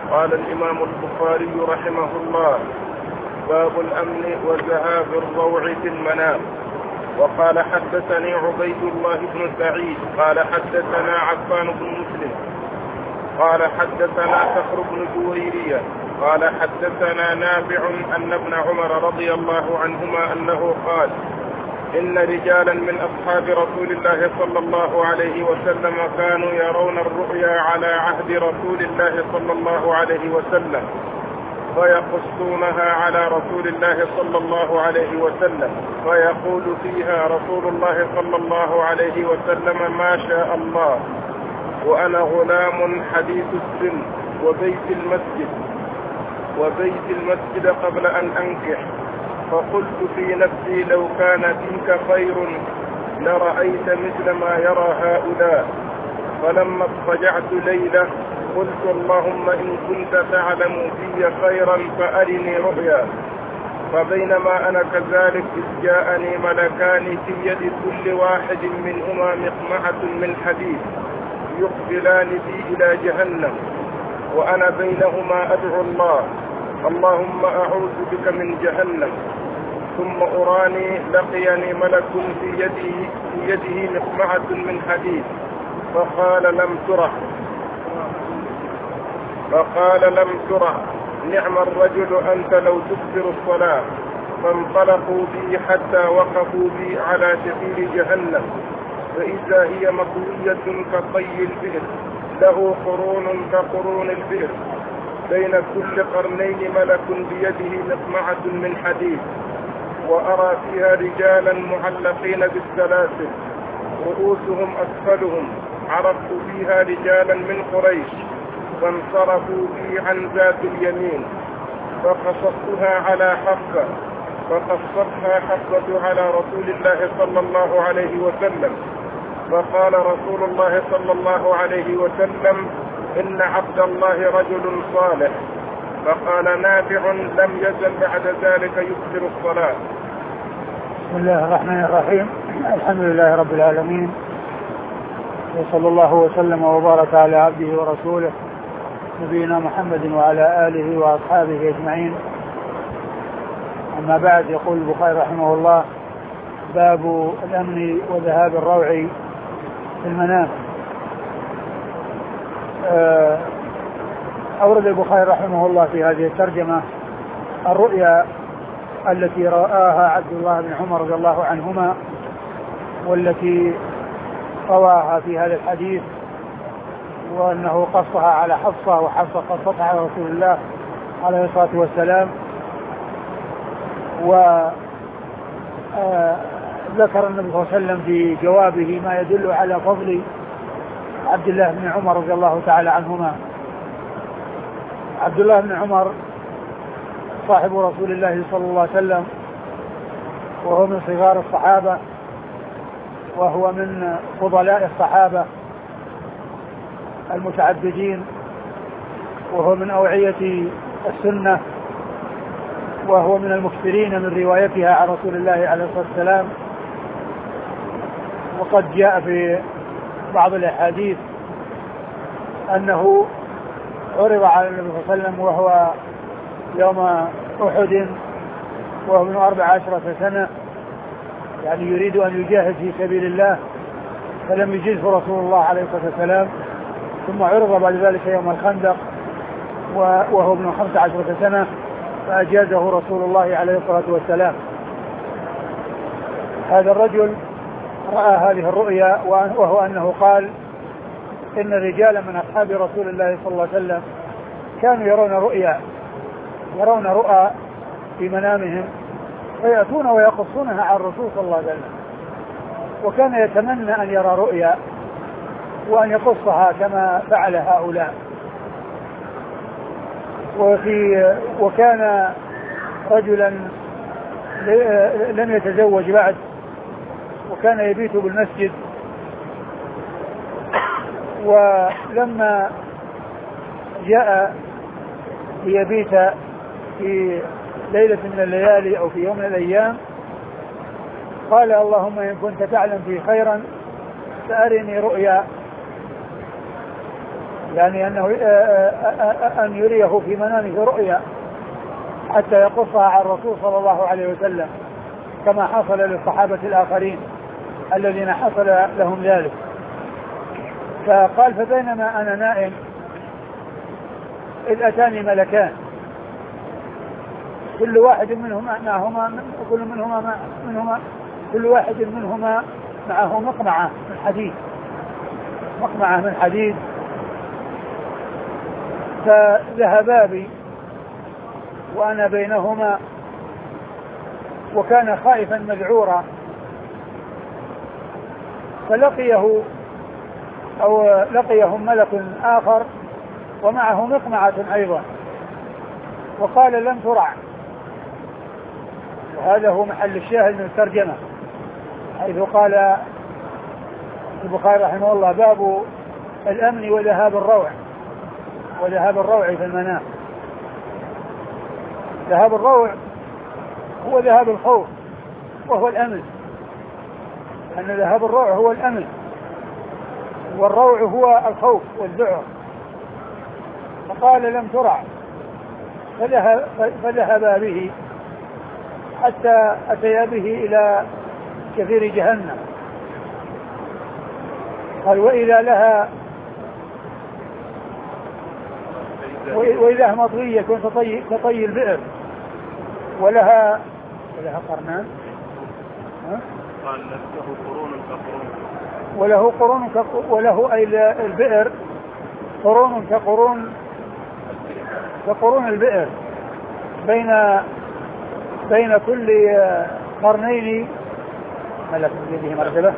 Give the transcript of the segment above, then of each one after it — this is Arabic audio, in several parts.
قال الإمام البخاري رحمه الله: باب الأمن وذهاب الروع في المنام. وقال حدثني عبيد الله بن سعيد قال حدثنا عفان بن مسلم قال حدثنا صخر بن جويرية قال حدثنا نافع أن ابن عمر رضي الله عنهما أنه قال: إن رجالا من أصحاب رسول الله صلى الله عليه وسلم كانوا يرون الرؤيا على عهد رسول الله صلى الله عليه وسلم فيقصونها على رسول الله صلى الله عليه وسلم فيقول فيها رسول الله صلى الله عليه وسلم: ما شاء الله. وأنا غلام حديث السن وبيت المسجد قبل أن أنكح، فقلت في نفسي: لو كان فيك خير لرأيت مثل ما يرى هؤلاء. فلما اضطجعت ليلة قلت: اللهم إن كنت تعلم في خيرا فأرني رؤيا. فبينما أنا كذلك إذ جاءني ملكان في يد كل واحد منهما مقمعة من حديد يقبلان بي إلى جهنم، وأنا بينهما أدعو الله: اللهم أعوذ بك من جهنم. ثم أراني لقيني ملك في يده مقمعة من حديد فقال: لم ترى نعم الرجل أنت لو تكثر الصلاة. فانطلقوا بي حتى وقفوا بي على شفير جهنم، فإذا هي مطوية كطي البئر له قرون كقرون البئر، بين كل قرنين ملك بيده مقمعة من حديد، وأرى فيها رجالا معلقين بالسلاسل رؤوسهم أسفلهم. عرفت فيها رجالا من قريش فانصرفوا بي عن ذات اليمين، فقصصتها على حفصة فقصتها حفصة على رسول الله صلى الله عليه وسلم، فقال رسول الله صلى الله عليه وسلم: إن عبد الله رجل صالح. فقال نافع: لم يزل بعد ذلك يكثر الصلاة. بسم الله الرحمن الرحيم. الحمد لله رب العالمين، وصلى الله وسلم وبارك على عبده ورسوله نبينا محمد وعلى آله وأصحابه أجمعين. أما بعد، يقول البخاري رحمه الله: باب الأمن وذهاب الروع في المنام. أورد البخاري رحمه الله في هذه الترجمة الرؤيا التي رآها عبد الله بن عمر رضي الله عنهما، والتي رواها في هذا الحديث، وأنه قصها على حفصة وحفصة قصتها على رسول الله عليه الصلاة والسلام. وذكر النبي صلى الله عليه وسلم في جوابه ما يدل على فضل عبد الله بن عمر رضي الله تعالى عنهما. عبد الله بن عمر صاحب رسول الله صلى الله عليه وسلم، وهو من صغار الصحابة، وهو من فضلاء الصحابة المتعددين، وهو من أوعية السنة، وهو من المكثرين من روايتها عن رسول الله عليه الصلاة والسلام. وقد جاء في بعض الأحاديث أنه عرض على النبي صلى الله عليه وسلم وهو يوم أحد وهو من 14 سنة، يعني يريد أن يجاهد في سبيل الله، فلم يجزه رسول الله عليه الصلاة والسلام. ثم عرض بعد ذلك يوم الخندق وهو ابن 15 سنة، فأجازه رسول الله عليه الصلاة والسلام. هذا الرجل رأى هذه الرؤيا، وهو أنه قال: إن رجالا من أصحاب رسول الله صلى الله عليه وسلم كانوا يرون رؤى في منامهم، فيأتون ويقصونها على الرسول صلى الله عليه وسلم، وكان يتمنى أن يرى رؤيا وأن يقصها كما فعل هؤلاء. وكان رجلا لم يتزوج بعد، وكان يبيت بالمسجد، ولما جاء ليبيت في ليلة من الليالي أو في يوم من الأيام قال: اللهم إن كنت تعلم في خيرا فأرني رؤيا. يعني أنه أن يريه في منامه رؤيا حتى يقصها على الرسول صلى الله عليه وسلم كما حصل للصحابة الآخرين الذين حصل لهم ذلك. فقال فبينما أنا نائم إذ أتاني ملكان كل واحد منهما معه مقمعة من حديد فذهبا بي وأنا بينهما وكان خائفا مذعورا لقيهم ملك آخر ومعه مقمعة أيضا وقال لم ترع. وهذا هو محل الشاهد من الترجمة حيث قال البخاري رحمه الله باب الأمن وذهاب الروع في المنام. ذهاب الروع هو ذهاب الخوف وهو الأمن، أن ذهاب الروع هو الأمن والروع هو الخوف والذعر. فقال لم ترع فذهبا به حتى أتيا به إلى كثير جهنم. قال وإذا مطوية كطي البئر ولها قرنان وله أي البئر قرون كقرون البئر بين كل قرنين ملك بيده مرتبة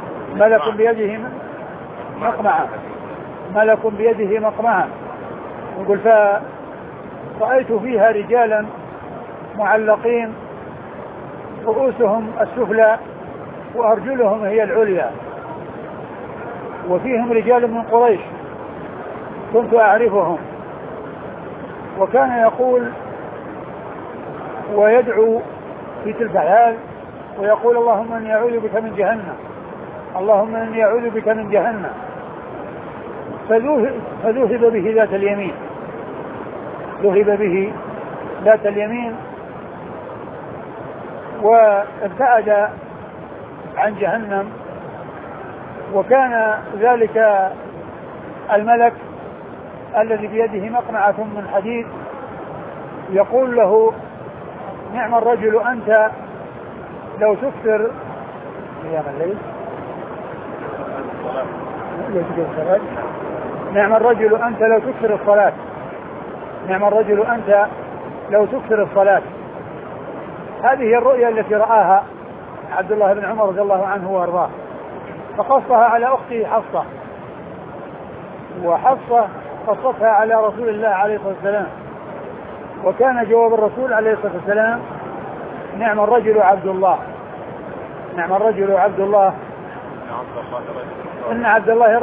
ملك بيده مقمعة. يقول فرأيت فيها رجالا معلقين رؤوسهم السفلى وأرجلهم هي العليا وفيهم رجال من قريش كنت أعرفهم وكان يقول ويدعو في تلك الحال ويقول اللهم إني أعوذ بك من جهنم فذهب به ذات اليمين وابتعد عن جهنم. وكان ذلك الملك الذي بيده مقمعة من حديد يقول له نعم الرجل أنت لو تكثر قيام الليل نعم الرجل أنت لو تكثر الصلاة. هذه الرؤيا التي رآها عبد الله بن عمر رضي الله عنه وارضاه فقصها على أخته حفصة وحفصة قصتها على رسول الله عليه الصلاة والسلام. وكان جواب الرسول عليه الصلاة والسلام نعم الرجل عبد الله إن عبد الله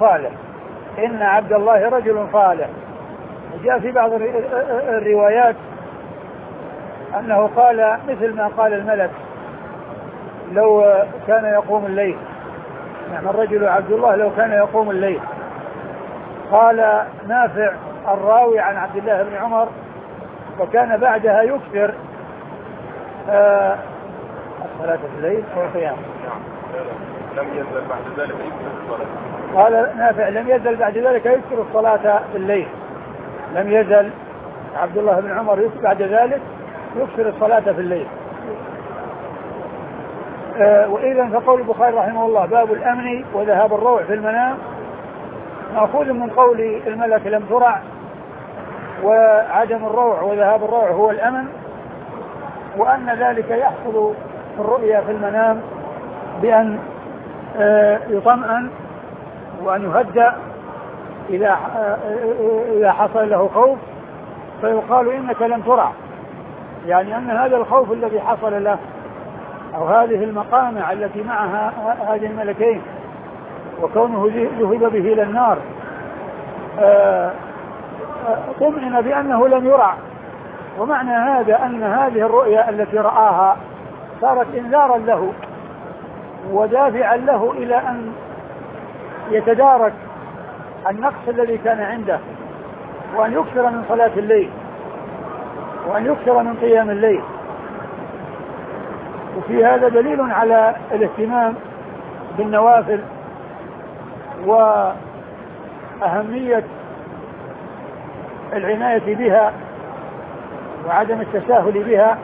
رجل صالح. جاء في بعض الروايات أنه قال مثل ما قال الملك لو كان يقوم الليل. نعم الرجل عبد الله لو كان يقوم الليل. قال نافع الراوي عن عبد الله بن عمر وكان بعدها يكثر الصلاة في الليل والقيام. لم يزل بعد ذلك يكثر الصلاة. قال نافع لم يزل بعد ذلك يكثر الصلاة في الليل. لم يزل عبد الله بن عمر بعد ذلك يكثر الصلاة في الليل. وإذا فقول البخاري رحمه الله باب الأمن وذهاب الروع في المنام مأخوذ من قول الملك لم ترع وعدم الروع وذهاب الروع هو الأمن وأن ذلك يحصل في الرؤيا في المنام بأن يطمئن وأن يهدأ إذا حصل له خوف فيقال إنك لم ترع، يعني أن هذا الخوف الذي حصل له أو هذه المقامع التي معها هذه الملكين وكونه ذهب به إلى النار طمئن بأنه لم يرع. ومعنى هذا أن هذه الرؤيا التي رآها صارت إنذارا له ودافعا له إلى أن يتدارك النقص الذي كان عنده، وأن يكثر من صلاة الليل، وأن يكثر من قيام الليل. وفي هذا دليل على الاهتمام بالنوافل وأهمية العناية بها وعدم التساهل بها.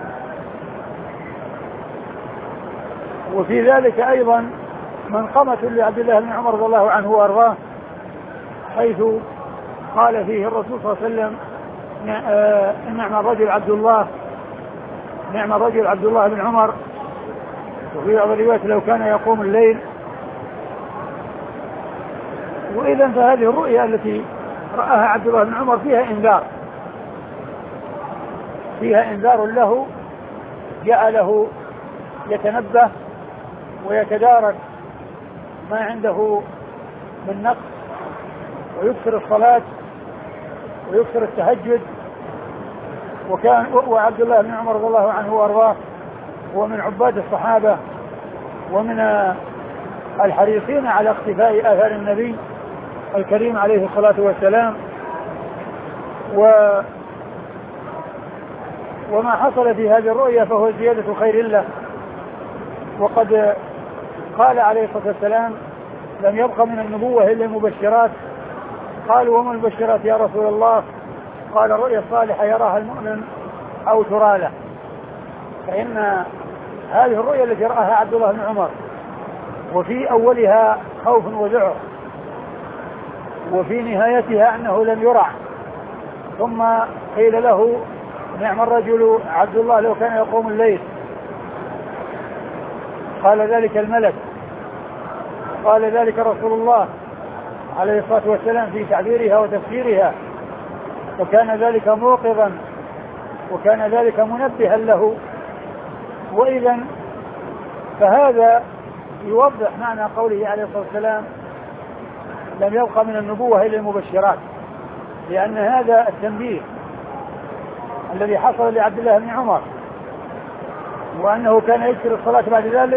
وفي ذلك أيضا منقمة لعبد الله بن عمر رضي الله عنه وأرضاه، حيث قال فيه الرسول صلى الله عليه وسلم: نعم الرجل عبد الله، نعم الرجل عبد الله بن عمر. وفي بعض الروايات: لو كان يقوم الليل. وإذا فهذه الرؤيا التي رآها عبد الله بن عمر فيها إنذار، فيها إنذار له جعله يتنبه ويتدارك ما عنده من نقص، ويكثر الصلاة ويكثر التهجد. وعبد الله بن عمر رضي الله عنه وارضاه هو من عباد الصحابة ومن الحريصين على اقتفاء آثار النبي الكريم عليه الصلاة والسلام. وما حصل في هذه الرؤيا فهو زيادة خير له. وقد قال عليه الصلاة والسلام: لم يبق من النبوة إلا المبشرات. قالوا: وما المبشرات يا رسول الله؟ قال: الرؤيا الصالحة يراها المؤمن أو ترى له. فإن هذه الرؤيا التي رآها عبد الله بن عمر وفي أولها خوف وذعر، وفي نهايتها أنه لم يرع، ثم قيل له: نعم الرجل عبد الله لو كان يقوم الليل. قال ذلك الملك، قال ذلك رسول الله عليه الصلاة والسلام في تعبيرها وتفسيرها، وكان ذلك موقظا وكان ذلك منبها له. وإذا فهذا يوضح معنى قوله عليه الصلاة والسلام: لم يبق من النبوة إلا المبشرات، لأن هذا التنبيه الذي حصل لعبد الله بن عمر وأنه كان يكثر الصلاة بعد ذلك،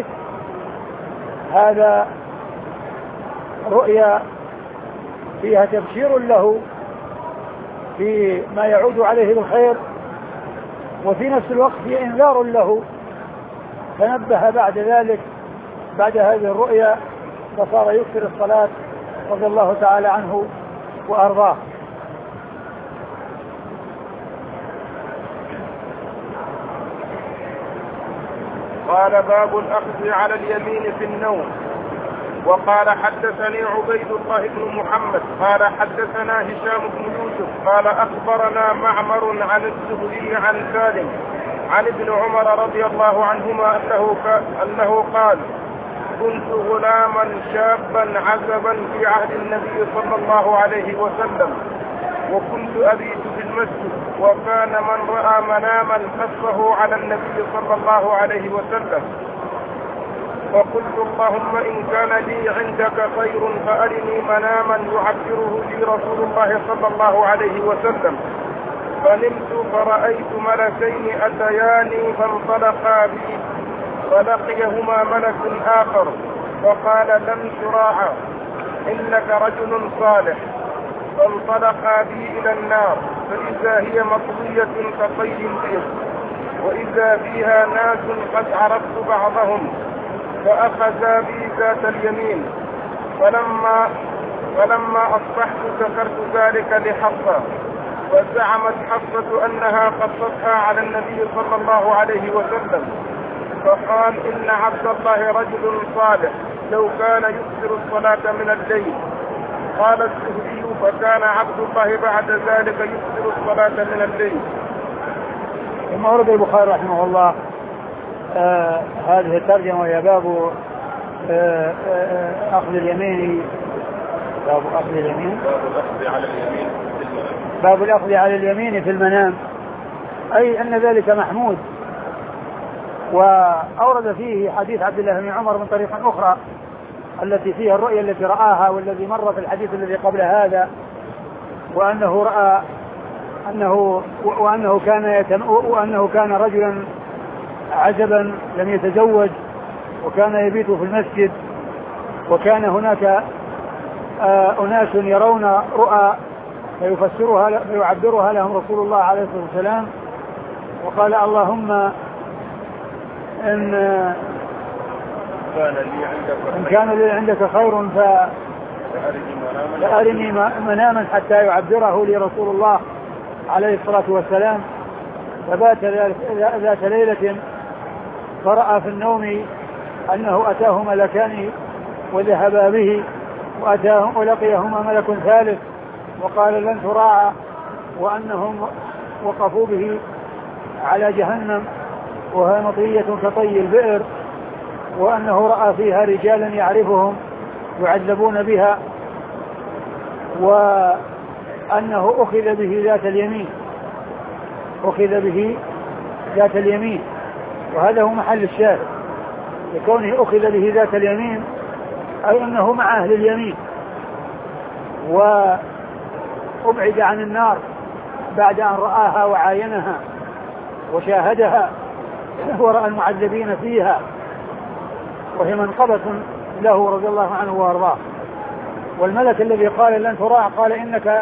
هذا رؤيا فيها تبشير له في ما يعود عليه بالخير، وفي نفس الوقت فيه إنذار له. تنبه بعد ذلك بعد هذه الرؤيا فصار يكثر الصلاة رضي الله تعالى عنه وأرضاه. قال: باب الأخذ على اليمين في النوم. وقال: حدثني عبيد الله بن محمد قال: حدثنا هشام بن يوسف قال: أخبرنا معمر عن الزهري عن سالم عن ابن عمر رضي الله عنهما أنه قال: كنت غلاما شابا عزبا في عهد النبي صلى الله عليه وسلم، وكنت أبيت في المسجد، وكان من رأى مناما قصه على النبي صلى الله عليه وسلم، فقلت: اللهم إن كان لي عندك خير فأرني مناما يعبره لي رسول الله صلى الله عليه وسلم. فنمت فرأيت ملكين أتياني فانطلقا بي، فلقيهما ملك آخر فقال: لن تراعى، إنك رجل صالح. فانطلقا بي إلى النار، فإذا هي مطوية كطي البيض، وإذا فيها ناس قد عرفت بعضهم، فأخذا بي ذات اليمين. فلما أصبحت ذكرت ذلك لحفصة، فزعمت حفصة أنها قصتها على النبي صلى الله عليه وسلم، فقال: إن عبد الله رجل صالح لو كان يكثر الصلاة من الليل. قال الزهري: فكان عبد الله بعد ذلك يكثر الصلاة من الليل. ثم ورد البخاري رحمه الله هذه الترجمة وهي باب أخذ اليمين، باب أخذ اليمين، باب الأخذ على اليمين في المنام، أي أن ذلك محمود. وأورد فيه حديث عبد الله بن عمر من طريق أخرى التي فيها الرؤيا التي رآها والذي مر في الحديث الذي قبل هذا، وأنه رأى وأنه كان رجلا عزبا لم يتزوج، وكان يبيت في المسجد، وكان هناك أناس يرون رؤى فيعبرها لهم رسول الله عليه الصلاة والسلام، وقال اللهم إن كان لي عندك خير فأرني مناما حتى يعبره لي رسول الله عليه الصلاة والسلام. فبات ذات ليلة فرأى في النوم أنه أتاه ملكان وذهبا به ولقيهما ملك ثالث وقال لن تراعى، وأنهم وقفوا به على جهنم وهي مطية كطي البئر، وأنه رأى فيها رجالا يعرفهم يعذبون بها، وأنه أخذ به ذات اليمين وهذا هو محل الشاهد، لكونه أخذ به ذات اليمين أي أنه مع أهل اليمين، وأبعد عن النار بعد أن رآها وعاينها وشاهدها ورأى المعذبين فيها، وهي منقبة له رضي الله عنه وارضاه. والملك الذي قال لن تراع قال إنك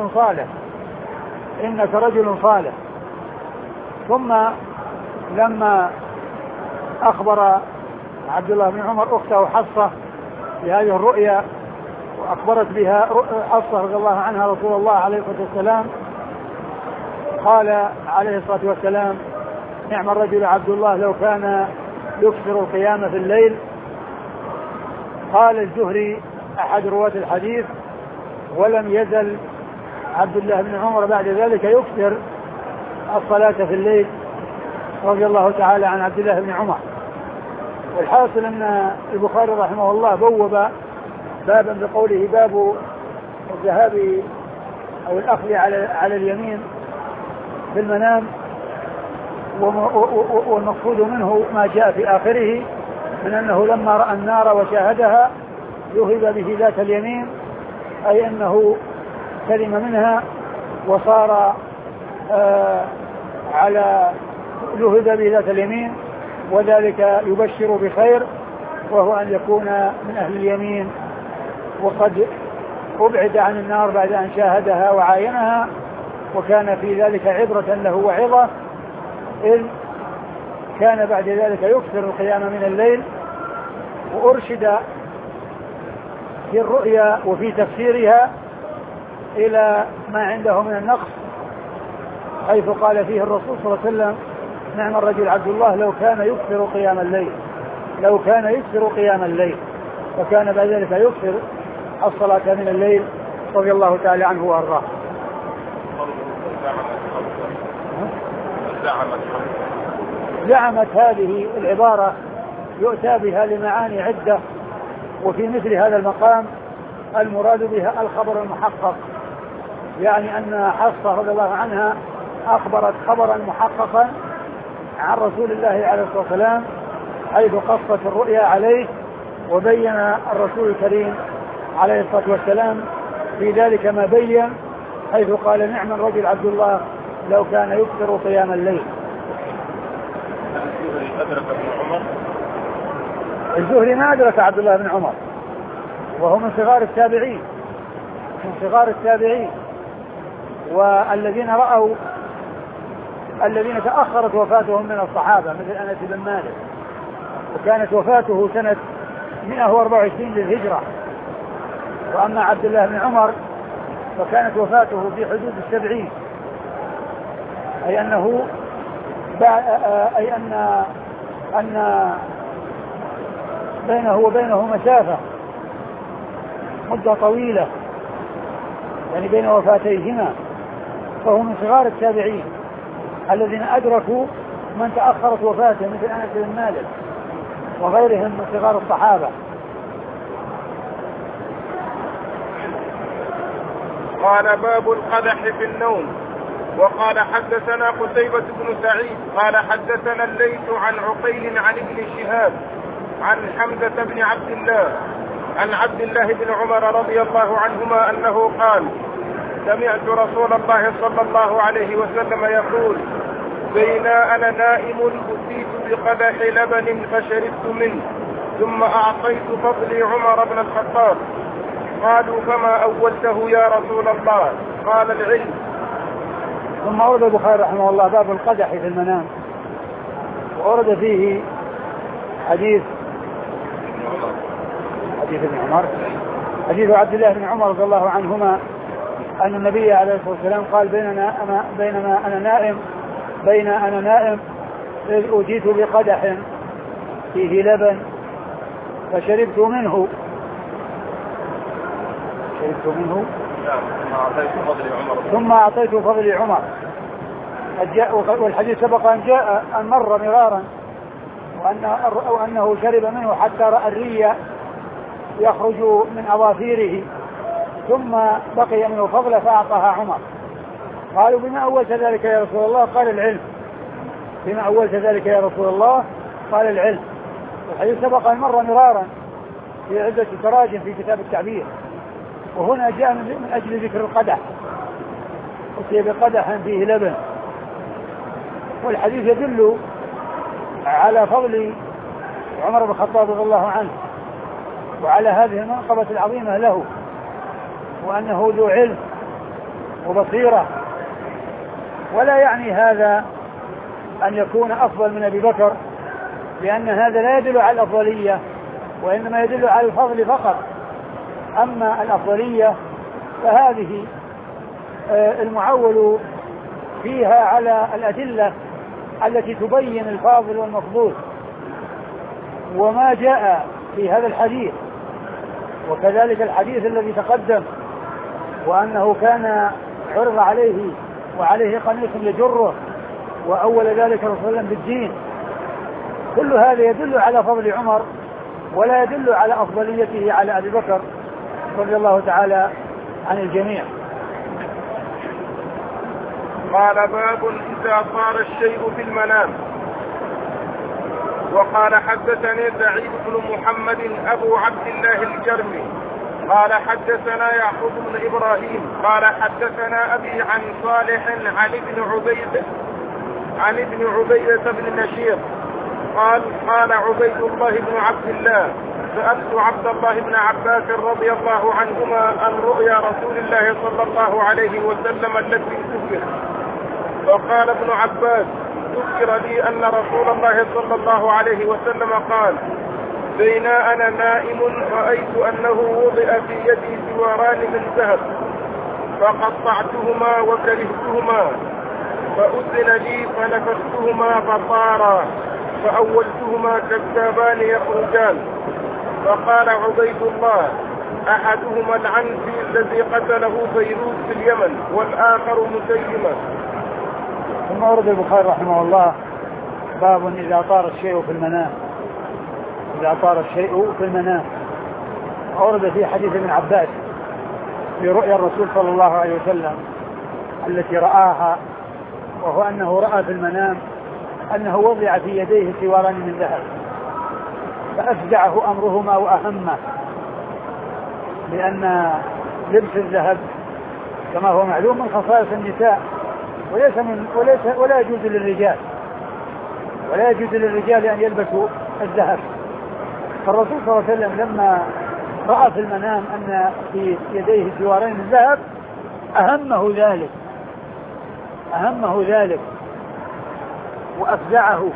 رجل صالح. ثم لما أخبر عبد الله بن عمر أخته حفصة بهذه الرؤيا وأخبرت بها حفصة رضي الله عنها رسول الله عليه الصلاة والسلام، قال عليه الصلاة والسلام نعم الرجل عبد الله لو كان يكثر القيام في الليل. قال الزهري أحد رواة الحديث ولم يزل عبد الله بن عمر بعد ذلك يكثر الصلاة في الليل رضي الله تعالى عن عبد الله بن عمر. والحاصل أن البخاري رحمه الله بوب بابا بقوله باب الذهاب أو الأخذ على اليمين في المنام، والمقصود منه ما جاء في آخره من أنه لما رأى النار وشاهدها يهب به ذات اليمين، أي أنه سلم منها وصار يهب به ذات اليمين، وذلك يبشر بخير وهو أن يكون من أهل اليمين وقد أبعد عن النار بعد أن شاهدها وعاينها، وكان في ذلك عبرة له وعظة، إذ كان بعد ذلك يكثر القيام من الليل. وأرشد في الرؤيا وفي تفسيرها إلى ما عنده من النقص، حيث قال فيه الرسول صلى الله عليه وسلم نعم الرجل عبد الله لو كان يكثر قيام الليل فكان بعد ذلك يكثر الصلاة من الليل رضي الله تعالى عنه وأرضاه. زعمت هذه العبارة يؤتى بها لمعاني عدة، وفي مثل هذا المقام المراد بها الخبر المحقق، يعني أن حفصة رضي الله عنها أخبرت خبرا محققا عن رسول الله عليه الصلاة والسلام، حيث قصت الرؤيا عليه وبين الرسول الكريم عليه الصلاة والسلام في ذلك ما بين، حيث قال نعم الرجل عبد الله لو كان يكثر قيام الليل. الزهري ما أدرك عبد الله بن عمر، وهو من صغار التابعين، والذين رأوا الذين تأخرت وفاتهم من الصحابة مثل أنس بن مالك، وكانت وفاته سنة 124 للهجرة. وأما عبد الله بن عمر فكانت وفاته في حدود 70، أي أن بينه وبينه مسافة مدة طويلة، يعني بين وفاتيهما، فهو من صغار التابعين الذين أدركوا من تأخرت وفاته مثل أنس بن مالك وغيرهم من صغار الصحابة. قال باب القدح في النوم. وقال حدثنا قتيبة بن سعيد قال حدثنا الليث عن عقيل عن ابن شهاب عن حمزة بن عبد الله عن عبد الله بن عمر رضي الله عنهما أنه قال سمعت رسول الله صلى الله عليه وسلم يقول بينا أنا نائم أتيت بقدح لبن فشربت منه ثم أعطيت فضلي عمر بن الخطاب قالوا فما أولته يا رسول الله؟ قال العلم. ثم أورد البخاري رحمه الله باب القدح في المنام، وأورد فيه حديث ابن عمر، حديث عبد الله بن عمر رضي الله عنهما أن النبي عليه الصلاة والسلام قال بينما أنا نائم إذ أوتيت بقدح فيه لبن فشربت منه ثم أعطيت فضل عمر. والحديث سبق أن جاء أن مر مرارا وأنه شرب منه حتى رأى الري يخرج من أظافيره ثم بقي منه فضل فأعطاها عمر. قالوا بما أولت ذلك يا رسول الله؟ قال العلم. بما أولت ذلك يا رسول الله؟ قال العلم. والحديث سبق أن مر مرارا في عدة تراجم في كتاب التعبير، وهنا جاء من أجل ذكر القدح، أتي بقدح فيه لبن. والحديث يدل على فضل عمر بن الخطاب رضي الله عنه وعلى هذه المنقبة العظيمة له، وأنه ذو علم وبصيرة. ولا يعني هذا أن يكون أفضل من أبي بكر، لأن هذا لا يدل على الأفضلية، وإنما يدل على الفضل فقط. أما الأفضلية فهذه المعول فيها على الأدلة التي تبين الفاضل والمفضول، وما جاء في هذا الحديث وكذلك الحديث الذي تقدم وأنه كان عرض عليه وعليه قميص يجره وأول ذلك رسول الله بالدين، كل هذا يدل على فضل عمر ولا يدل على أفضليته على أبي بكر رضي الله تعالى عن الجميع. قال باب إذا صار الشيء في المنام. وقال حدثني سعيد بن محمد أبو عبد الله الجرمي قال حدثنا يعقوب بن إبراهيم قال حدثنا أبي عن صالح عن ابن عبيدة بن نشير قال عبيد الله بن عبد الله سألت عبد الله بن عباس رضي الله عنهما عن رؤيا رسول الله صلى الله عليه وسلم التي ذكرت، فقال ابن عباس ذكر لي أن رسول الله صلى الله عليه وسلم قال بين أنا نائم رأيت أنه وضع في يدي سواران من ذهب فقطعتهما وكرهتهما فأذن لي فنفختهما فطارا فأولتهما كذابان يخرجان. فقال عبيد الله أحدهما العنسي الذي قتله فيروز في اليمن والآخر مسيلمة. ثم ورد البخاري رحمه الله باب إذا طار الشيء في المنام. إذا طار الشيء في المنام أورد في حديث ابن عباس في رؤيا الرسول صلى الله عليه وسلم التي رآها، وهو أنه رأى في المنام أنه وضع في يديه سواران من ذهب فأفزعه أمرهما وأهمه، لأن لبس الذهب كما هو معلوم من خصائص النساء ولا يجوز للرجال أن يلبسوا الذهب. فالرسول صلى الله عليه وسلم لما رأى في المنام أن في يديه سوارين من ذهب أهمه ذلك وأفزعه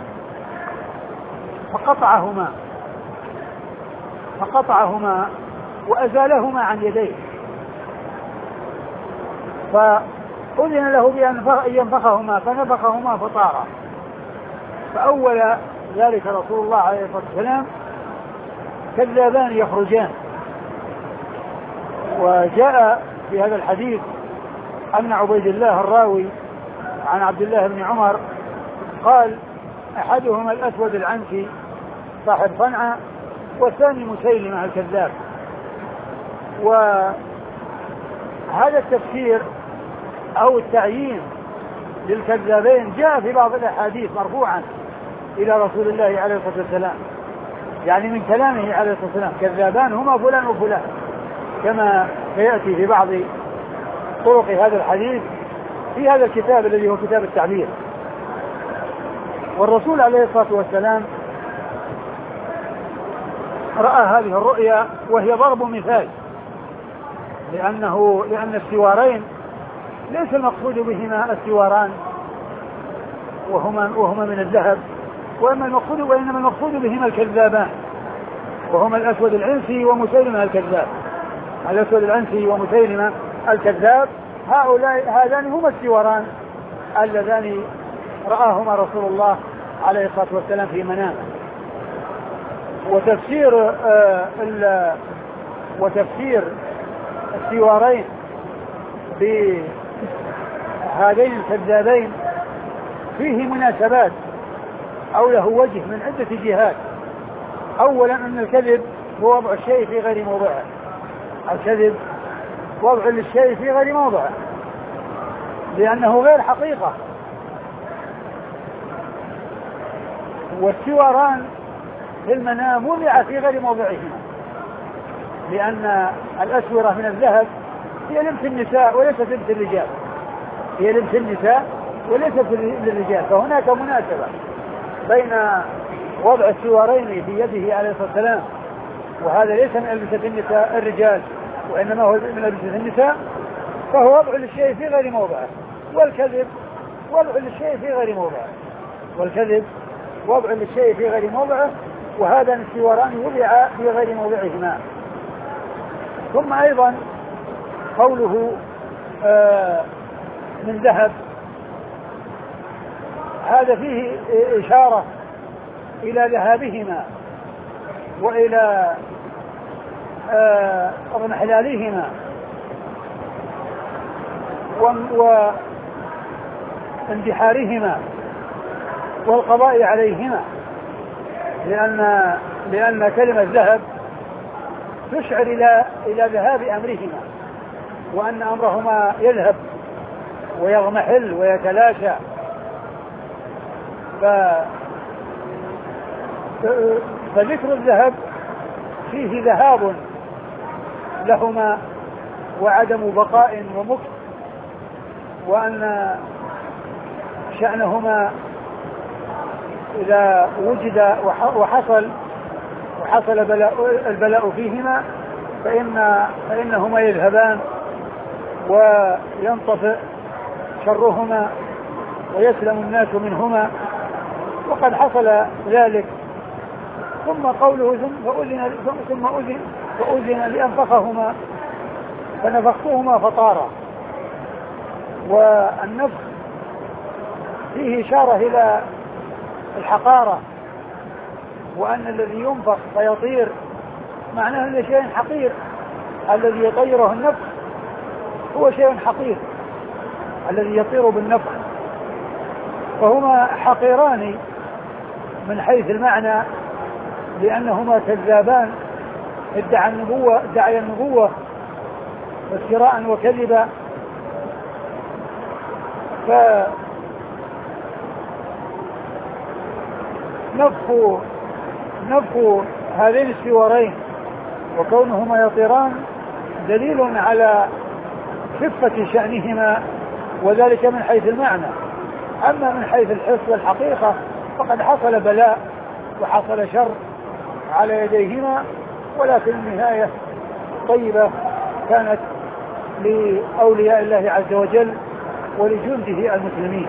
فقطعهما وأزالهما عن يديه، فأذن له بأن ينفخهما فنفخهما فطارا. فأول ذلك رسول الله عليه الصلاة والسلام كذابان يخرجان. وجاء في هذا الحديث أن عبيد الله الراوي عن عبد الله بن عمر قال أحدهما الأسود العنسي صاحب صنعاء والثاني مسيلمة الكذاب. وهذا التفسير أو التعيين للكذابين جاء في بعض الأحاديث مرفوعا إلى رسول الله عليه الصلاة والسلام، يعني من كلامه عليه الصلاة والسلام كذابان هما فلان وفلان، كما سيأتي في بعض طرق هذا الحديث في هذا الكتاب الذي هو كتاب التعبير. والرسول عليه الصلاة والسلام رأى هذه الرؤيا وهي ضرب مثال لأن السوارين ليس المقصود بهما السواران وهما من الذهب، وإنما المقصود بهما الكذابان، وهما الأسود العنسي ومسيلمة الكذاب. الأسود العنسي ومسيلمة الكذاب هذان هما السواران اللذان رآهما رسول الله عليه الصلاة والسلام في منامه. وتفسير السوارين بهذين الكذابين فيه مناسبات أو له وجه من عدة جهات. أولا أن الكذب هو وضع الشيء في غير موضعه، الكذب وضع للشيء في غير موضعه لأنه غير حقيقة. والسواران في المنام وضع في غير موضعهما، لأن الأسورة من الذهب هي لبس النساء وليست لبس الرجال، هي لبس النساء وليست للرجال، فهناك مناسبة بين وضع السوارين في يده عليه الصلاة والسلام، وهذا ليس من ألبسة النساء الرجال وإنما هو من ألبسة النساء، فهو وضع للشيء في غير موضعه. والكذب وضع للشيء في غير موضعه، والكذب وضع للشيء في غير موضعه، وهذا السواران وضع في غير موضعهما. ثم أيضا قوله من ذهب، هذا فيه إشارة إلى ذهابهما وإلى اضمحلالهما واندحارهما والقضاء عليهما، لأن كلمة ذهب تشعر إلى ذهاب أمرهما، وأن أمرهما يذهب ويضمحل ويتلاشى. فذكر الذهب فيه ذهاب لهما وعدم بقاء ومكث، وأن شأنهما إذا وجد وحصل البلاء فيهما فإنهما يذهبان وينطفئ شرهما ويسلم الناس منهما، وقد حصل ذلك. ثم قوله ثم أذن لأنفخهما فنفختهما فطارا. والنفخ فيه إشارة إلى الحقارة، وأن الذي ينفخ فيطير معناه أنه شيء حقير، الذي يطيره النفخ هو شيء حقير الذي يطير بالنفخ، فهما حقيران من حيث المعنى، لأنهما كذابان ادعي النبوة وافتراء وكذبا. نفخ هذين السوارين وكونهما يطيران دليل على خفة شأنهما، وذلك من حيث المعنى. أما من حيث الحس والحقيقة فقد حصل بلاء وحصل شر على يديهما، ولكن النهاية طيبة كانت لأولياء الله عز وجل ولجنده المسلمين.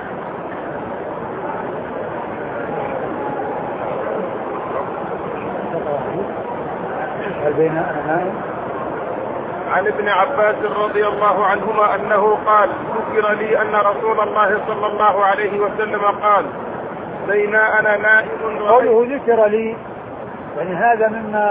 عن ابن عباس رضي الله عنهما أنه قال: ذكر لي أن رسول الله صلى الله عليه وسلم قال: بين أنا نائم. قوله ذكر لي يعني هذا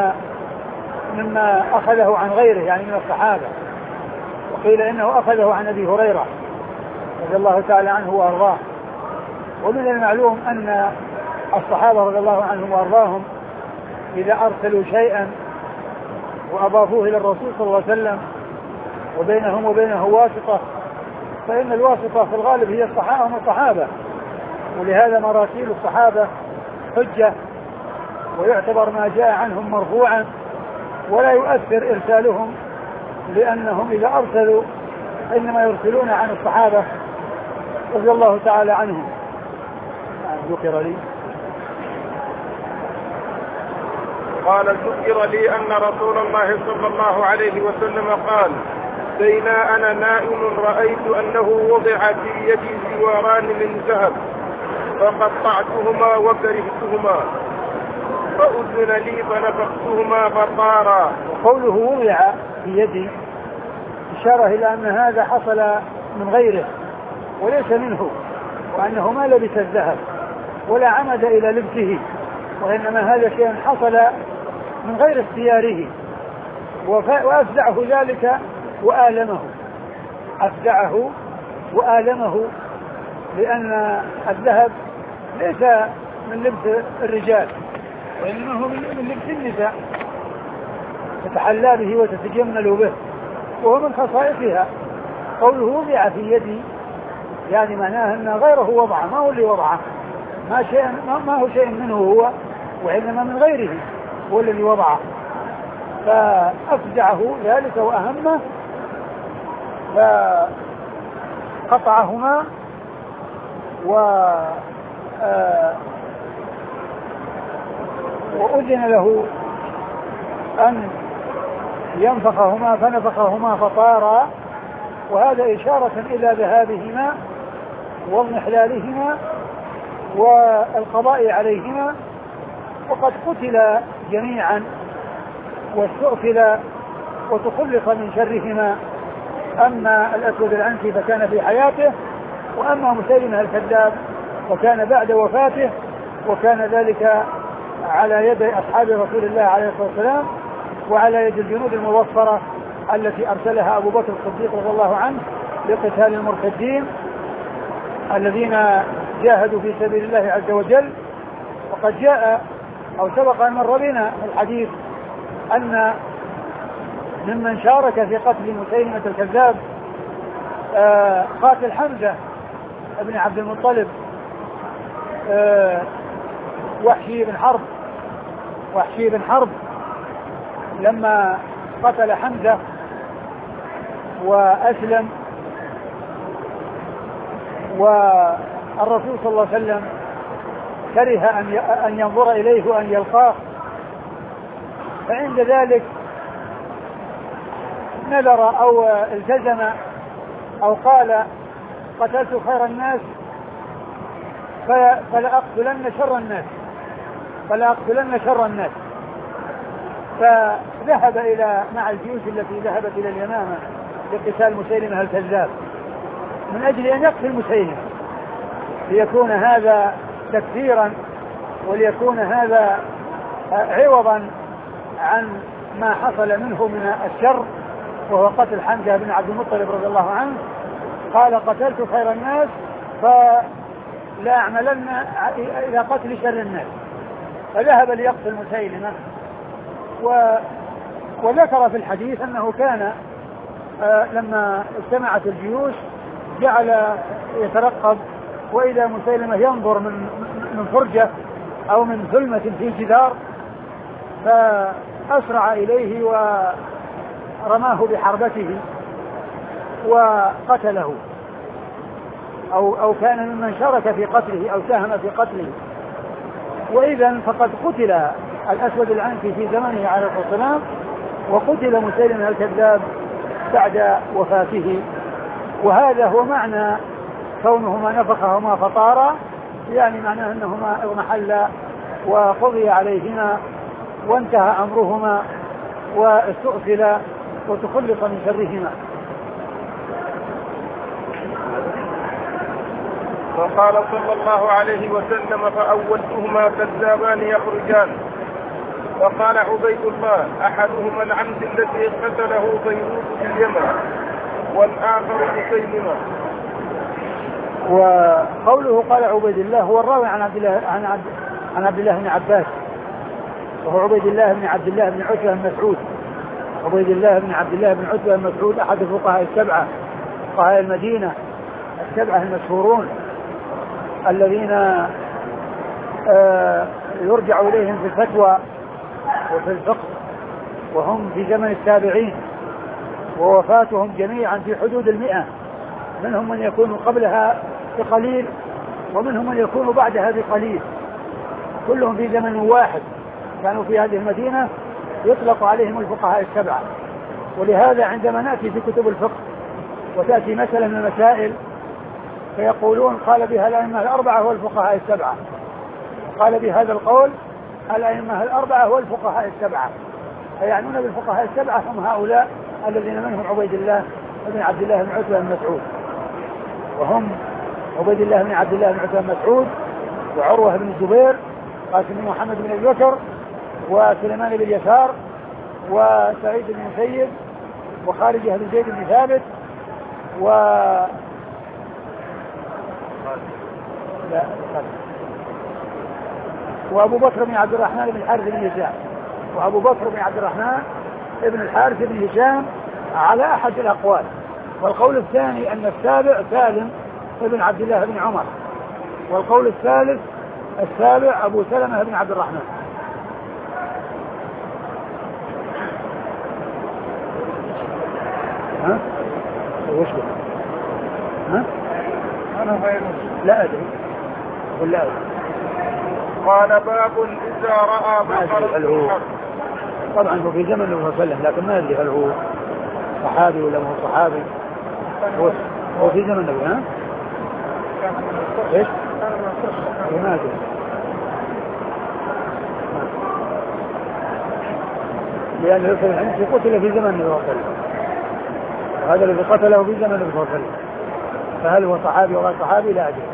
مما أخذه عن غيره، يعني من الصحابة، وقيل إنه أخذه عن أبي هريرة رضي الله تعالى عنه وأرضاه. ومن المعلوم أن الصحابة رضي الله عنهم وأرضاهم إذا أرسلوا شيئا وأضافوه إلى الرسول صلى الله عليه وسلم وبينهم وبينه واسطة، فإن الواسطة في الغالب هي الصحابة، ولهذا مراسيل الصحابة حجة، ويعتبر ما جاء عنهم مرفوعا، ولا يؤثر إرسالهم، لأنهم إذا أرسلوا إنما يرسلون عن الصحابة رضي الله تعالى عنهم. ذكر لي قال ذكر لي أن رسول الله صلى الله عليه وسلم قال بينا أنا نائم رأيت أنه وضع في يدي سواران من ذهب فقطعتهما وكرهتهما فأذن لي فنفختهما فطارا. قوله وضع في يدي إشارة إلى أن هذا حصل من غيره وليس منه، وأنه ما لبس الذهب ولا عمد إلى لبسه، وإنما هذا شيء حصل من غير اختياره وأفزعه ذلك وآلمه، أفزعه وآلمه، لأن الذهب ليس من لبس الرجال وإنما هو من لبس النساء تتحلى به وتتجمل به، وهو من خصائصها. قوله وضع في يدي يعني معناه أن غيره وضعه، ما هو اللي وضعه، ما هو شيء منه هو، وإنما من غيره هو الذي وضعه، فأفزعه ذلك وأهمه فقطعهما وأذن له أن ينفخهما فنفخهما فطارا، وهذا إشارة إلى ذهابهما واضمحلالهما والقضاء عليهما، وقد قتل جميعا واستؤثل وتخلص من شرهما. أما الأسود العنسي فكان في حياته، وأما مسيلمة الكذاب وكان بعد وفاته، وكان ذلك على يد أصحاب رسول الله عليه الصلاة والسلام وعلى يد الجنود المظفرة التي أرسلها أبو بكر الصديق رضي الله عنه لقتال المرتدين الذين جاهدوا في سبيل الله عز وجل. وقد جاء أو سبق أن مر بنا الحديث أن ممن شارك في قتل مسيلمة الكذاب قاتل حمزة ابن عبد المطلب وحشي بن حرب لما قتل حمزة وأسلم، والرسول صلى الله عليه وسلم كره أن ينظر إليه وأن يلقاه، فعند ذلك نذر أو التزم أو قال قتلت خير الناس فلأقتلن شر الناس، فذهب مع الجيوش التي ذهبت إلى اليمامة لقتال مسيلمة الكذاب من أجل أن يقتل مسيلمة، ليكون هذا تكفيرا وليكون هذا عوضا عن ما حصل منه من الشر، وهو قتل حمزة بن عبد المطلب رضي الله عنه. قال قتلت خير الناس فلا أعملن إلى قتل شر الناس، فذهب ليقتل مسيلمة. وذكر في الحديث أنه كان لما اجتمعت الجيوش جعل يترقب، وإذا مسيلمة ينظر من فرجة أو من ظلمة في الجدار فأسرع إليه ورماه بحربته وقتله، أو كان ممن شارك في قتله أو ساهم في قتله. وإذا فقد قتل الأسود العنسي في زمنه عليه الصلاة والسلام، وقتل مسيلمة الكذاب بعد وفاته. وهذا هو معنى كونهما نفخهما فطارا، يعني معناه أنهما اضمحلا وقضي عليهما وانتهى أمرهما واستؤثل وتخلص من شرهما. وقال صلى الله عليه وسلم فأولتهما كذابان يخرجان. وقال عبيد الله أحدهما العمد الذي قتله بيروت في اليمن والآخر مسيلمة. وقوله قال عبيد الله هو الراوي عن عبد الله بن عباس، وهو عبيد الله بن عبد الله بن عتبة بن مسعود. عبيد الله بن عبد الله بن عتبة بن مسعود أحد الفقهاء السبعة، فقهاء المدينة السبعة المشهورون الذين يرجع إليهم في الفتوى وفي الفقه، وهم في زمن التابعين، ووفاتهم جميعا في حدود 100، منهم من يكون قبلها بقليل ومنهم من يكون بعدها بقليل، كلهم في زمن واحد كانوا في هذه المدينة يطلق عليهم الفقهاء السبعة. ولهذا عندما نأتي في كتب الفقه وتأتي مسألة من المسائل فيقولون قال بها الأئمة الأربعة والفقهاء السبعة، قال بهذا القول الأئمة الأربعة والفقهاء السبعة، فيعنون بالفقهاء السبعة هم هؤلاء الذين منهم عبيد الله بن عبد الله بن عتبة بن مسعود، وهم عبيد الله بن عبد الله بن عتبة بن مسعود وعروة بن الزبير قاسم بن محمد بن أبي بكر وسليمان بن يسار وسعيد بن المسيب وخارجة بن زيد بن ثابت وأبو بكر بن عبد الرحمن بن الحارث بن هشام، وأبو بكر بن عبد الرحمن بن الحارث بن هشام على أحد الأقوال. والقول الثاني أن السابع سالم بن عبد الله بن عمر، والقول الثالث السابع أبو سلمة بن عبد الرحمن. ها؟ وش بك؟ ها؟ أنا غير لا أدري ولا أدري. قال باب إذا رأى بقرة. طبعا هو في زمن النبي صلى الله عليه وسلم، لكن ما أدري هل هو صحابي ولا ما هو صحابي. هو في زمن النبي. ها؟ إيش؟ ما أدري. لأن الحنفي قتل في زمن النبي صلى الله عليه وسلم، وهذا الذي قتله في زمن النبي صلى الله عليه وسلم، فهل هو صحابي وغير صحابي لا أدري.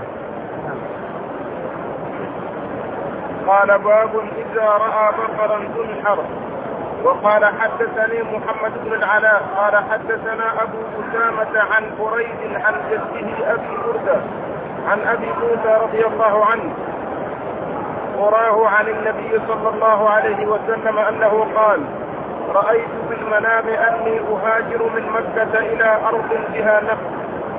قال باب إذا رأى بقرا تنحر. وقال حدثني محمد بن العلاء قال حدثنا أبو أسامة عن بريد عن جده أبي بردة عن أبي موسى رضي الله عنه وراه عن النبي صلى الله عليه وسلم أنه قال: رأيت في المنام أني أهاجر من مكة إلى أرض بها نخل،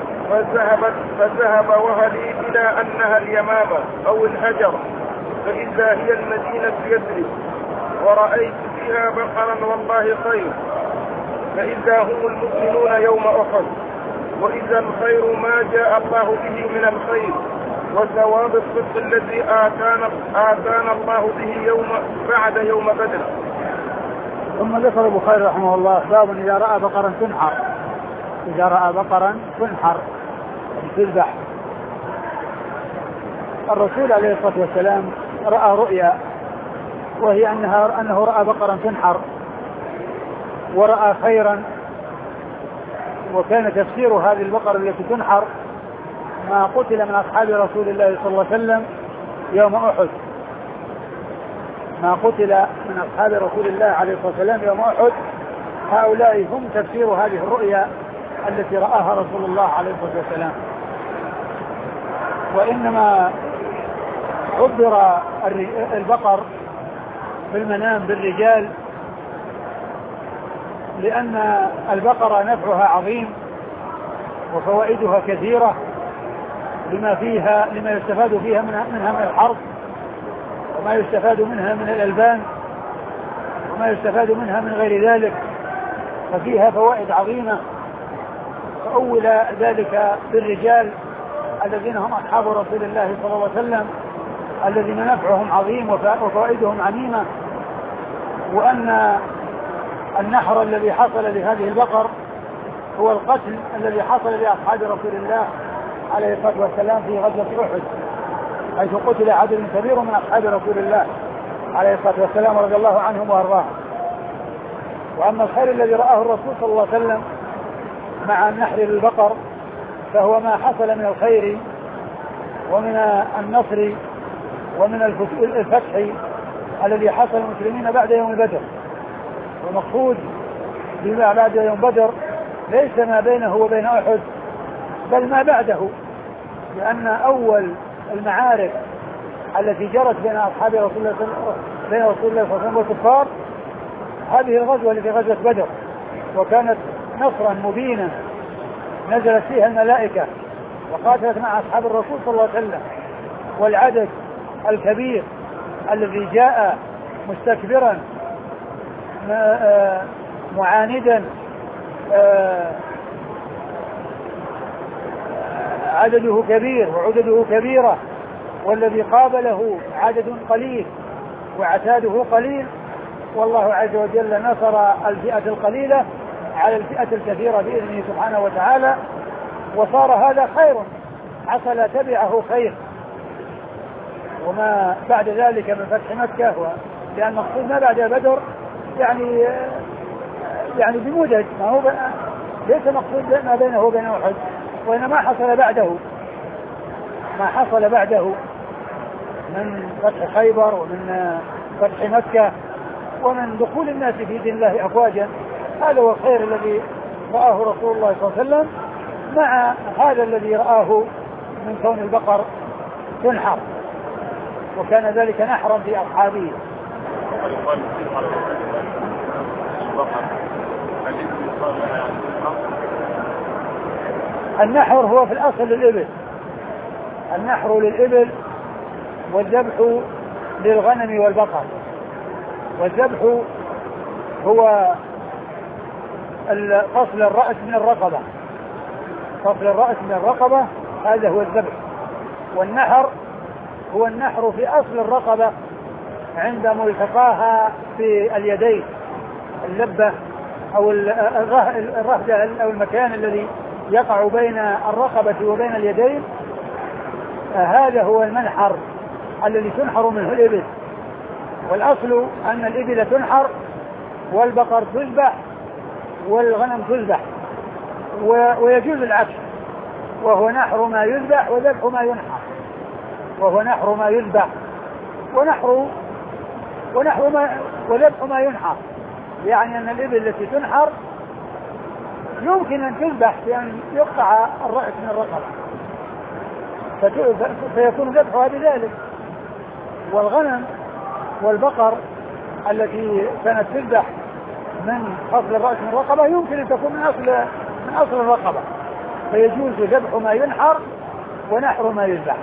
فذهب وهلي إلى أنها اليمامة أو الهجر، فإذا هي المدينة يثرب، ورأيت فيها بقرا والله خير، فإذا هم المؤمنون يوم أحد، وإذا الخير ما جاء الله به من الخير، وثواب الصدق الذي آتانا الله به بعد يوم بدر. ثم ذكر البخاري رحمه الله باب إذا رأى بقرا تنحر. إذا رأى بقرا تنحر تذبح. الرسول عليه الصلاة والسلام رأى رؤيا، وهي أنه رأى بقرا تنحر ورأى خيرا، وكان تفسير هذه البقرة التي تنحر ما قتل من أصحاب رسول الله صلى الله عليه وسلم يوم أحد، ما قتل من أصحاب رسول الله عليه الصلاة والسلام يوم أحد، هؤلاء هم تفسير هذه الرؤيا التي رآها رسول الله عليه الصلاة والسلام. وإنما عبر البقر في المنام بالرجال لأن البقرة نفعها عظيم وفوائدها كثيرة لما يستفاد فيها منها من الحرث، وما يستفاد منها من الألبان، وما يستفاد منها من غير ذلك، ففيها فوائد عظيمة. فأول ذلك بالرجال الذين هم أصحاب رسول الله صلى الله عليه وسلم الذين نفعهم عظيم وفوائدهم عميمة، وأن النحر الذي حصل لهذه البقر هو القتل الذي حصل لأصحاب رسول الله عليه الصلاة والسلام في غزوة أحد، حيث قتل عدد كبير من أصحاب رسول الله عليه الصلاة والسلام رضي الله عنهم وأرضاهم. وأما الخير الذي رآه الرسول صلى الله عليه وسلم مع النحر للبقر فهو ما حصل من الخير ومن النصر ومن الفتح الذي حصل المسلمين بعد يوم بدر. والمقصود بما بعد يوم بدر ليس ما بينه وبين أحد، بل ما بعده، لأن أول المعارك التي جرت بين أصحاب رسول الله صلى الله عليه وسلم والكفار هذه الغزوة التي غزوة بدر، وكانت نصرا مبينا نزلت فيها الملائكة وقاتلت مع أصحاب الرسول صلى الله عليه وسلم، والعدد الكبير الذي جاء مستكبرا معاندا عدده كبير وعدده كبيرة، والذي قابله عدد قليل وعتاده قليل، والله عز وجل نصر الفئة القليلة على الفئة الكثيرة بإذنه سبحانه وتعالى، وصار هذا خير، حصل تبعه خير. وما بعد ذلك من فتح مكة، لأن المقصود ما بعد بدر يعني بمدد، ما هو ليس مقصود ما بينه وبين أحد، وإنما ما حصل بعده من فتح خيبر ومن فتح مكة ومن دخول الناس في دين الله أفواجا. هذا هو الخير الذي رآه رسول الله صلى الله عليه وسلم، مع هذا الذي رآه من كون البقر تنحر، وكان ذلك نحرا في أصحابه. النحر هو في الأصل للإبل، النحر للإبل، والذبح للغنم والبقر. والذبح هو فصل الرأس من الرقبة، فصل الرأس من الرقبة، هذا هو الذبح. والنحر هو النحر في أصل الرقبة عند ملتقاها في اليدين، اللبة أو الرهدة أو المكان الذي يقع بين الرقبة وبين اليدين، هذا هو المنحر الذي تنحر منه الإبل. والأصل أن الإبل تنحر والبقر تذبح والغنم تذبح، ويجوز العكس، وهو نحر ما يذبح وذبح ما ينحر، وهو نحر ما يذبح وذبح ما ينحر. يعني أن الإبل التي تنحر يمكن أن تذبح بأن يقطع الرأس من الرقبة فيكون ذبحها بذلك. والغنم والبقر التي كانت تذبح من فصل الرأس من الرقبة يمكن أن تكون من أصل الرقبة، فيجوز ذبح ما ينحر ونحر ما يذبح.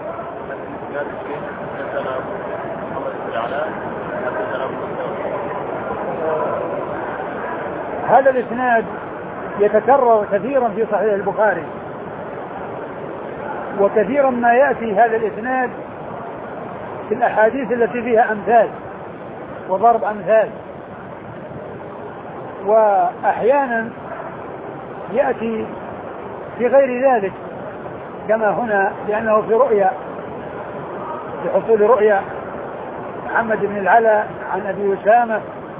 هذا الإسناد يتكرر كثيرا في صحيح البخاري، وكثيرا ما يأتي هذا الإسناد في الأحاديث التي فيها أمثال وضرب أمثال، وأحيانا يأتي في غير ذلك كما هنا، لأنه في رؤيا، في حصول رؤيا محمد بن العلا عن أبي أسامة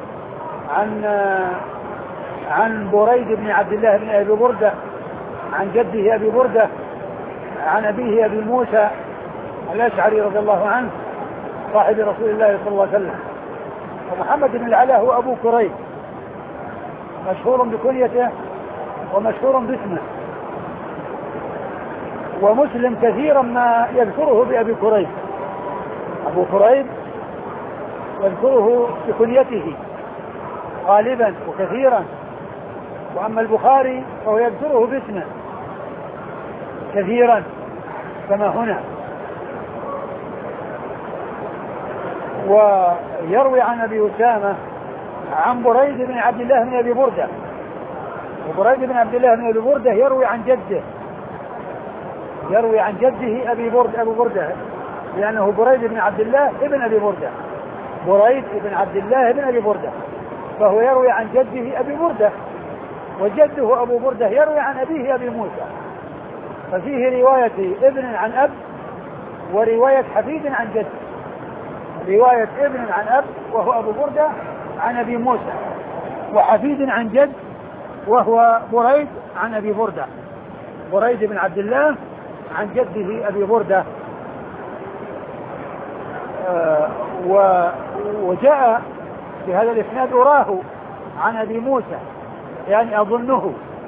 عن بريد بن عبد الله بن أبي بردة عن جده أبي بردة عن أبيه أبي موسى الأشعري رضي الله عنه صاحب رسول الله صلى الله عليه وسلم. ومحمد بن العلا هو أبو كريب، مشهور بكنيته ومشهور باسمه، ومسلم كثيرا ما يذكره بأبي كريب. أبو كريب يذكره بكنيته غالبا وكثيرا، وأما البخاري فهو يذكره باسمه كثيرا كما هنا. ويروي عن أبي أسامة عن بريد بن عبد الله بن أبي بردة، وبريد بن عبد الله بن أبي بردة يروي عن جده أبو بردة، لأنه بريد بن عبد الله ابن أبي بردة، بريد بن عبد الله ابن أبي بردة، فهو يروي عن جده أبي بردة، وجده أبو بردة يروي عن أبيه أبي موسى، ففيه رواية ابن عن أب ورواية حفيد عن جد. رواية ابن عن أب وهو أبو بردة عن أبي موسى، وحفيد عن جد وهو بريد عن أبي بردة، بريد بن عبد الله عن جده أبي بردة. وجاء في هذا الإسناد أراه عن أبي موسى، يعني أظنه.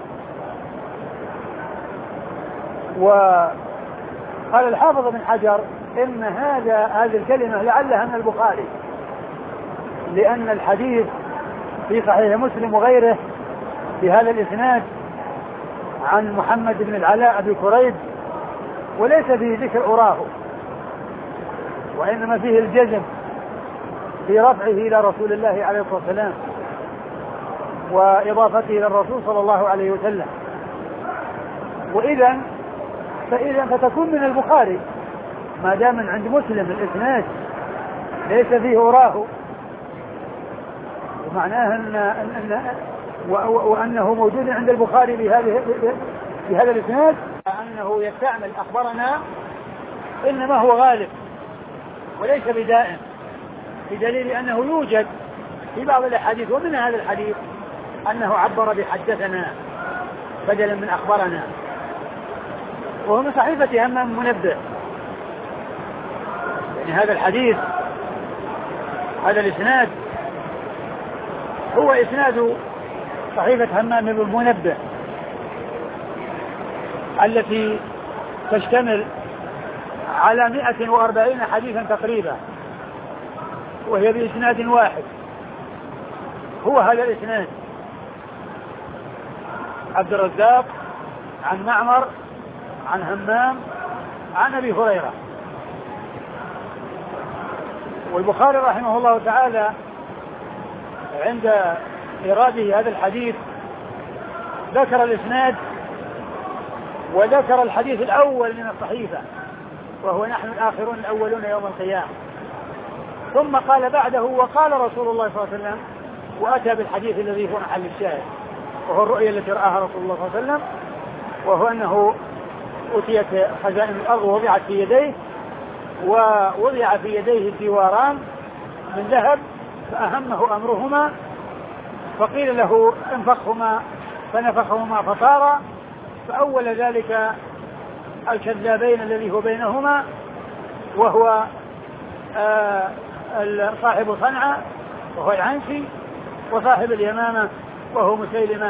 وقال الحافظ بن حجر إن هذه الكلمة لعلها من البخاري، لأن الحديث في صحيح مسلم وغيره في هذا الإسناد عن محمد بن العلاء أبي كريب، وليس فيه ذكر أراه، وإنما فيه الجزم في رفعه إلى رسول الله عليه الصلاة والسلام وإضافته إلى الرسول صلى الله عليه وسلم. فإذا فتكون من البخاري ما دام عند مسلم الإسناد ليس فيه وراه، ومعناه وأنه موجود عند البخاري بهذا الإسناد أنه يستعمل أخبرنا إنما هو غالب وليس بدائم، بدليل أنه يوجد في بعض الأحاديث ومن هذا الحديث أنه عبر بحدثنا بدلا من أخبرنا، وهو من صحيفة همام منبه. يعني هذا الحديث هذا الإسناد هو إسناد صحيفة همام بن منبه التي تشتمل على 140 حديثا تقريبا، وهي بإسناد واحد. هو هذا الإسناد عبد الرزاق عن معمر عن همام عن أبي هريرة. والبخاري رحمه الله تعالى عند إراده هذا الحديث ذكر الإسناد وذكر الحديث الأول من الصحيفة وهو نحن الآخرون الأولون يوم القيامة، ثم قال بعده وقال رسول الله صلى الله عليه وسلم، وأتى بالحديث الذي هو محل الشاهد وهو الرؤيا التي رآها رسول الله صلى الله عليه وسلم، وهو أنه أتيت خزائن الأرض ووضعت في يديه، ووضع في يديه الديواران من ذهب فأهمه أمرهما، فقيل له انفخهما فنفخهما فطارا، فأول ذلك الكذابين الذي هو بينهما وهو صاحب صنعاء وهو العنسي، وصاحب اليمامة وهو مسيلمة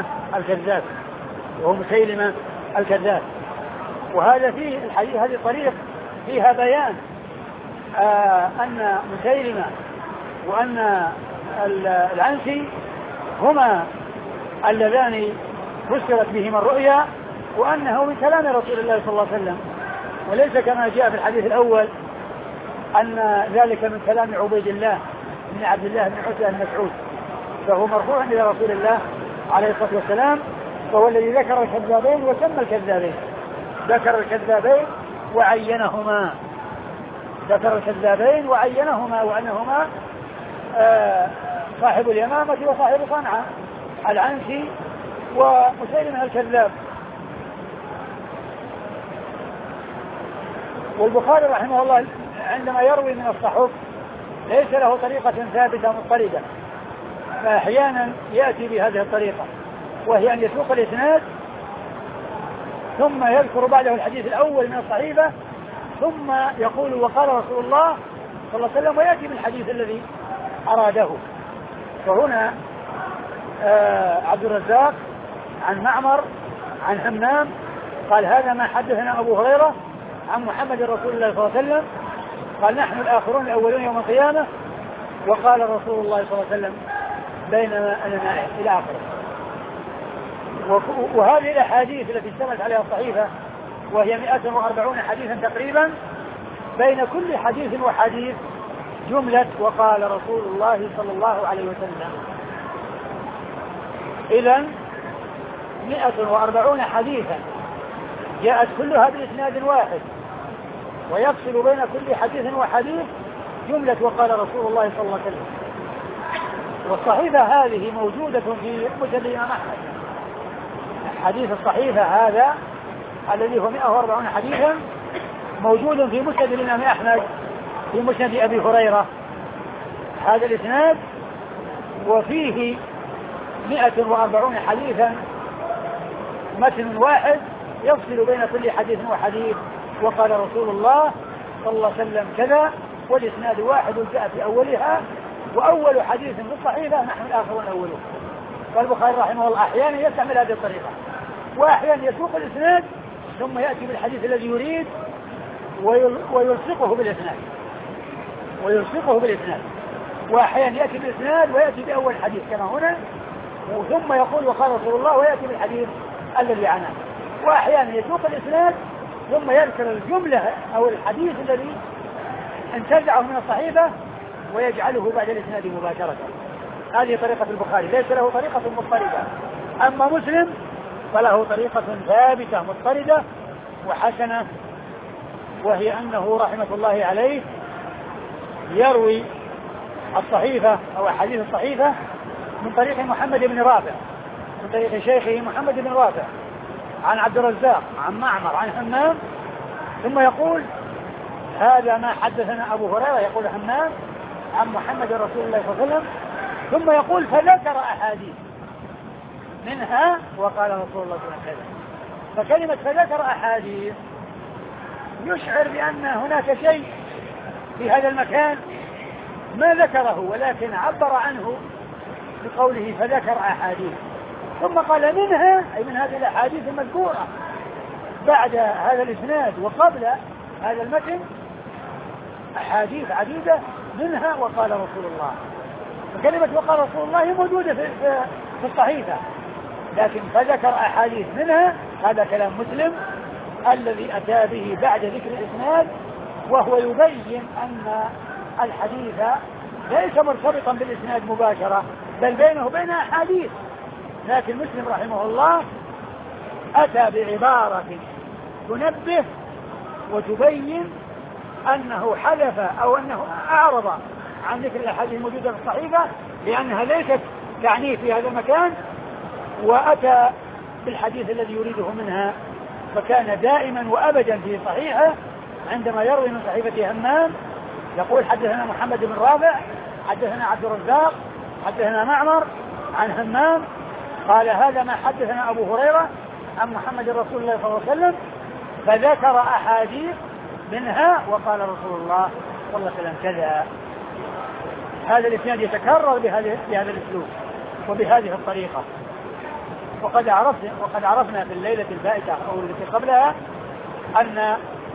الكذاب. وهذا فيه الحديث هذه الطريق فيها بيان أن مسيلمة وأن العنسي هما اللذان فسرت بهما الرؤيا، وأنه من كلام رسول الله صلى الله عليه وسلم، وليس كما جاء في الحديث الأول أن ذلك من كلام عبيد الله بن عبد الله بن عتبة بن مسعود، فهو مرفوع إلى رسول الله عليه الصلاة والسلام، فهو الذي ذكر الكذابين وسمى الكذابين، ذكر الكذابين وعينهما وأنهما صاحب اليمامة وصاحب صنعاء العنسي ومسيلمة الكذاب. والبخاري رحمه الله عندما يروي من الصحف ليس له طريقة ثابتة مضطردة، فأحيانا يأتي بهذه الطريقة، وهي أن يسوق الإسناد ثم يذكر بعده الحديث الأول من الصحيفة ثم يقول وقال رسول الله صلى الله عليه وسلم، ويأتي بالحديث الذي أراده. فهنا عبد الرزاق عن معمر عن همام قال هذا ما حدثنا أبو هريرة عن محمد رسول الله صلى الله عليه وسلم قال نحن الآخرون الأولون يوم القيامة، وقال رسول الله صلى الله عليه وسلم بينما أنا نائم إلى آخره. وهذه الأحاديث التي اشتملت عليها الصحيفة وهي 140 حديثا تقريبا، بين كل حديث وحديث جملة وقال رسول الله صلى الله عليه وسلم. إذن 140 حديثا جاءت كلها بإسناد واحد، ويفصل بين كل حديث وحديث جملة وقال رسول الله صلى الله عليه وسلم. والصحيفة هذه موجودة في مسند الإمام أحمد. حديث الصحيفة هذا الذي هو 140 حديثا موجود في مسند الإمام أحمد في مسند أبي هريرة هذا الإسناد، وفيه 140 حديثا متن واحد يفصل بين كل حديث وحديث وقال رسول الله صلى الله عليه وسلم كذا، والإسناد واحد جاء في أولها، وأول حديث في الصحيفة نحن الآخرون الأولون. والبخاري رحمه الله أحيانا يستعمل هذه الطريقة، وأحيانا يسوق الإسناد ثم يأتي بالحديث الذي يريد ويلصقه بالإسناد، وأحيانا يأتي بالإسناد ويأتي بأول حديث كما هنا، ثم يقول وقال رسول الله ويأتي بالحديث الذي عناه. وأحيانا يسوق الإسناد ثم يذكر الجملة أو الحديث الذي انتزعه من الصحيفة ويجعله بعد الإسناد مباشرة. هذه طريقة البخاري، ليس له طريقة مضطردة. أما مسلم فله طريقة ثابتة مضطردة وحسنة، وهي أنه رحمة الله عليه يروي الصحيفة أو أحاديث الصحيفة من طريق محمد بن رافع، من طريق شيخه محمد بن رافع عن عبد الرزاق عن معمر عن همام، ثم يقول هذا ما حدثنا أبو هريرة، يقول همام عن محمد رسول الله صلى الله عليه وسلم، ثم يقول فذكر أحاديث منها وقال رسول الله صلى الله عليه وسلم. فكلمة فذكر أحاديث يشعر بأن هناك شيء في هذا المكان ما ذكره، ولكن عبر عنه بقوله فذكر أحاديث، ثم قال منها أي من هذه الأحاديث المذكورة بعد هذا الإسناد وقبل هذا المتن أحاديث عديدة منها وقال رسول الله. فكلمة وقال رسول الله موجودة في الصحيفة، لكن فذكر أحاديث منها هذا كلام مسلم الذي أتى به بعد ذكر الإسناد، وهو يبين أن الحديث ليس مرتبطا بالإسناد مباشرة بل بينه وبين أحاديث، لكن مسلم رحمه الله أتى بعبارة تنبه وتبين أنه حذف أو أنه أعرض عن ذكر الأحاديث الموجودة في الصحيفة لأنها ليست تعنيه في هذا المكان، وأتى بالحديث الذي يريده منها. فكان دائما وأبدا في صحيحة عندما يروي من صحيفة همام يقول حدثنا محمد بن رافع حدثنا عبد الرزاق حدثنا معمر عن همام قال هذا ما حدثنا أبو هريرة عن محمد رسول الله صلى الله عليه وسلم، فذكر أحاديث منها وقال رسول الله صلى الله عليه وسلم كذا. هذا الإسناد يتكرر بهذا الأسلوب وبهذه الطريقة. وقد عرفنا في الليلة الفائتة أو التي قبلها أن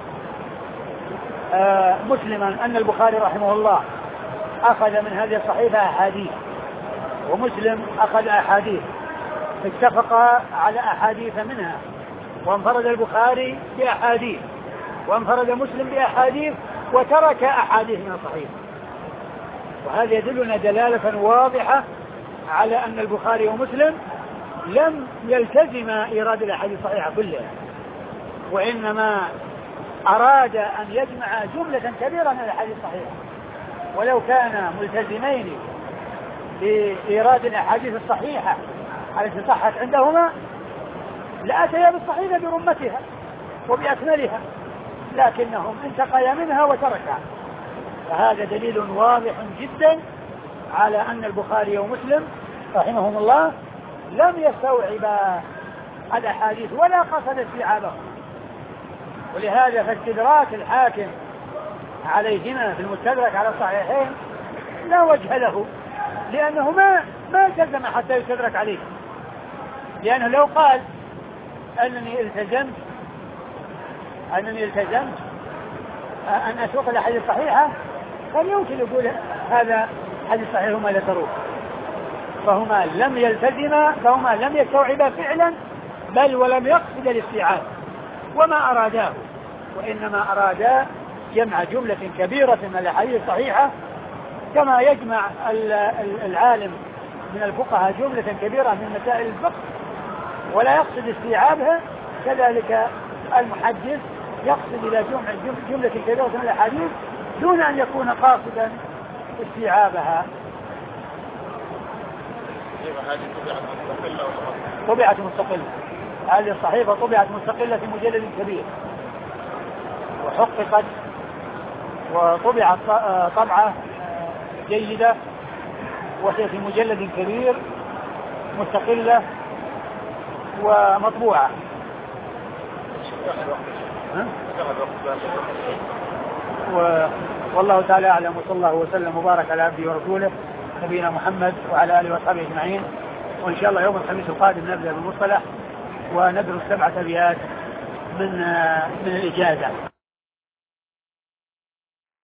أن البخاري رحمه الله أخذ من هذه الصحيفة أحاديث، ومسلم أخذ أحاديث، اتفقا على أحاديث منها، وانفرد البخاري بأحاديث وانفرد مسلم بأحاديث وترك أحاديث من الصحيفة. وهذا يدلنا دلالة واضحة على أن البخاري ومسلم لم يلتزما إيراد الأحاديث الصحيحة كلها، وإنما أراد أن يجمع جملة كبيرة من الأحاديث الصحيحة. ولو كان ملتزمين بإيراد الأحاديث الصحيحة التي صحت عندهما لأتيا بالصحيحة برمتها وبأكملها، لكنهم انتقيا منها وتركها. فهذا دليل واضح جدا على أن البخاري ومسلم رحمهم الله لم يستوعبا الأحاديث ولا قصد استيعابهم. ولهذا فاستدراك الحاكم عليهما في المستدرك على الصحيحين لا وجه له، لأنه ما التزم حتى يستدرك عليه. لأنه لو قال أنني التزمت أن أسوق الأحاديث الصحيحة فليمكن يقول هذا حديث صحيح وما ذكروه. فهما لم يلتزما، فهما لم يستوعبا فعلا بل ولم يقصد الاستيعاب وما أراداه، وإنما أرادا جمع جملة كبيرة من الأحاديث الصحيحة كما يجمع العالم من الفقهاء جملة كبيرة من مسائل الفقه ولا يقصد استيعابها، كذلك المحدث يقصد إلى جملة كبيرة من الأحاديث دون أن يكون قاصدا استيعابها. طبعت مستقلة، هذه الصحيفة طبعت مستقلة في مجلد كبير وحققت وطبعت طبعة جيدة وهي في مجلد كبير مستقلة ومطبوعة. والله تعالى أعلم، وصلى الله وسلم وبارك على عبده ورسوله نبينا محمد وعلى آله وصحبه أجمعين. وإن شاء الله يوم الخميس القادم نبدأ بالمصطلح وندرس 7 أبيات من الإجازة.